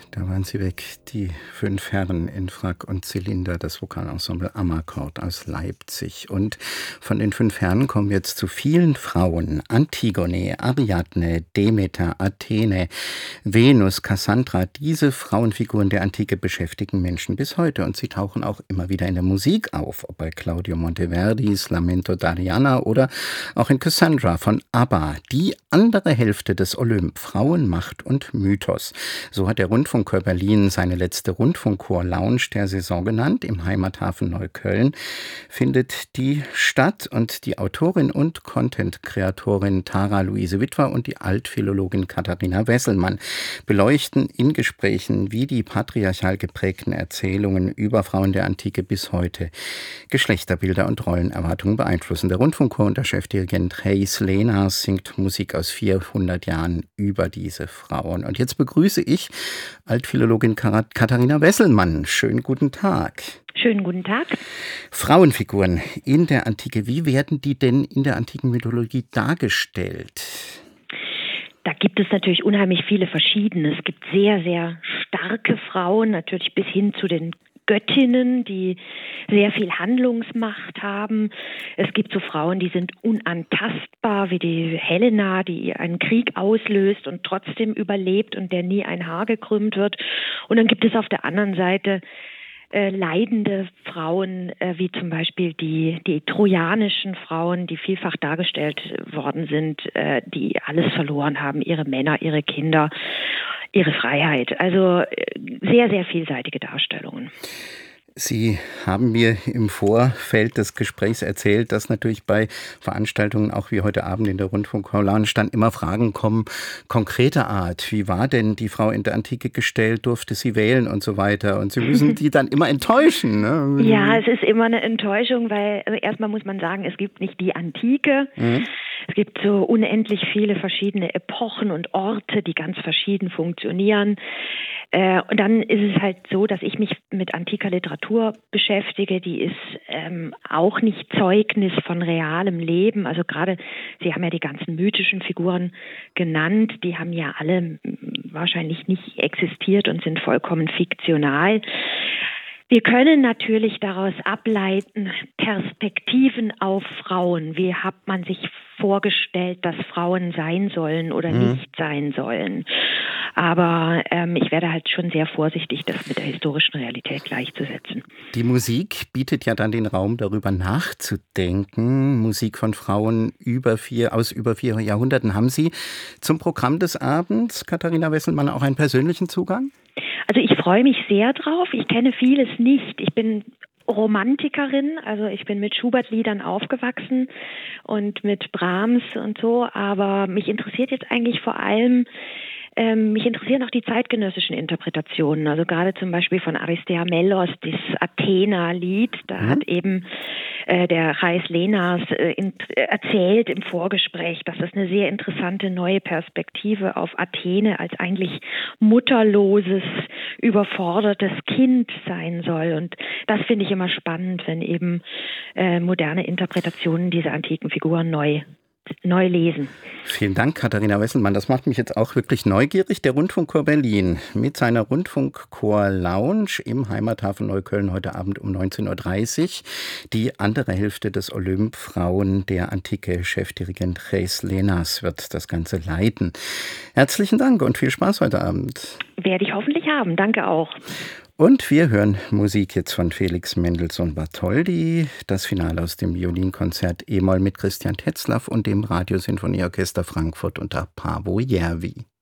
Da waren sie weg, die 5 Herren in Frack und Zylinder, das Vokalensemble Amakord aus Leipzig. Und von den 5 Herren kommen wir jetzt zu vielen Frauen. Antigone, Ariadne, Demeter, Athene, Venus, Cassandra. Diese Frauenfiguren der Antike beschäftigen Menschen bis heute und sie tauchen auch immer wieder in der Musik auf, ob bei Claudio Monteverdis Lamento d'Arianna oder auch in Cassandra von ABBA. Die andere Hälfte des Olymp, Frauen, Macht und Mythos. So hat der Rundfunkchor Berlin seine letzte Rundfunkchor-Lounge der Saison genannt. Im Heimathafen Neukölln findet die statt und die Autorin und Content-Kreatorin Tara Luise Witwer und die Altphilologin Katharina Wesselmann beleuchten in Gesprächen, wie die patriarchal geprägten Erzählungen über Frauen der Antike bis heute Geschlechterbilder und Rollenerwartungen beeinflussen. Der Rundfunkchor und der Chefdirigent Hayes Lenas singt Musik aus 400 Jahren über diese Frauen. Und jetzt begrüße ich Altphilologin Katharina Wesselmann. Schönen guten Tag. Schönen guten Tag. Frauenfiguren in der Antike, wie werden die denn in der antiken Mythologie dargestellt? Da gibt es natürlich unheimlich viele verschiedene. Es gibt sehr, sehr starke Frauen, natürlich bis hin zu den Göttinnen, die sehr viel Handlungsmacht haben. Es gibt so Frauen, die sind unantastbar, wie die Helena, die einen Krieg auslöst und trotzdem überlebt und der nie ein Haar gekrümmt wird. Und dann gibt es auf der anderen Seite leidende Frauen, wie zum Beispiel die trojanischen Frauen, die vielfach dargestellt worden sind, die alles verloren haben, ihre Männer, ihre Kinder, ihre Freiheit. Also sehr, sehr vielseitige Darstellungen. Sie haben mir im Vorfeld des Gesprächs erzählt, dass natürlich bei Veranstaltungen, auch wie heute Abend in der Rundfunk-Lounge, dann immer Fragen kommen, konkreter Art. Wie war denn die Frau in der Antike gestellt? Durfte sie wählen und so weiter? Und Sie müssen die dann immer enttäuschen, ne? Ja, es ist immer eine Enttäuschung, weil also erstmal muss man sagen, es gibt nicht die Antike. Es gibt so unendlich viele verschiedene Epochen und Orte, die ganz verschieden funktionieren. Und dann ist es halt so, dass ich mich mit antiker Literatur beschäftige, die ist auch nicht Zeugnis von realem Leben. Also gerade, Sie haben ja die ganzen mythischen Figuren genannt, die haben ja alle wahrscheinlich nicht existiert und sind vollkommen fiktional. Wir können natürlich daraus ableiten, Perspektiven auf Frauen. Wie hat man sich vorgestellt, dass Frauen sein sollen oder nicht sein sollen? Aber ich werde halt schon sehr vorsichtig, das mit der historischen Realität gleichzusetzen. Die Musik bietet ja dann den Raum, darüber nachzudenken. Musik von Frauen aus über 4 Jahrhunderten. Haben Sie zum Programm des Abends, Katharina Wesselmann, auch einen persönlichen Zugang? Also ich freue mich sehr drauf. Ich kenne vieles nicht. Ich bin Romantikerin, also ich bin mit Schubert-Liedern aufgewachsen und mit Brahms und so, aber mich interessiert jetzt eigentlich vor allem, mich interessieren auch die zeitgenössischen Interpretationen, also gerade zum Beispiel von Aristea Mellos, das Athena-Lied, da hat eben der Hayes Lenas erzählt im Vorgespräch, dass das eine sehr interessante neue Perspektive auf Athene als eigentlich mutterloses, überfordertes Kind sein soll. Und das finde ich immer spannend, wenn eben moderne Interpretationen dieser antiken Figuren neu lesen. Vielen Dank, Katharina Wesselmann. Das macht mich jetzt auch wirklich neugierig. Der Rundfunkchor Berlin mit seiner Rundfunkchor-Lounge im Heimathafen Neukölln heute Abend um 19.30 Uhr. Die andere Hälfte des Olymp, Frauen der Antike, Chefdirigent Hayes Lenas wird das Ganze leiten. Herzlichen Dank und viel Spaß heute Abend. Werde ich hoffentlich haben. Danke auch. Und wir hören Musik jetzt von Felix Mendelssohn Bartholdy, das Finale aus dem Violinkonzert E-Moll mit Christian Tetzlaff und dem Radiosinfonieorchester Frankfurt unter Paavo Järvi.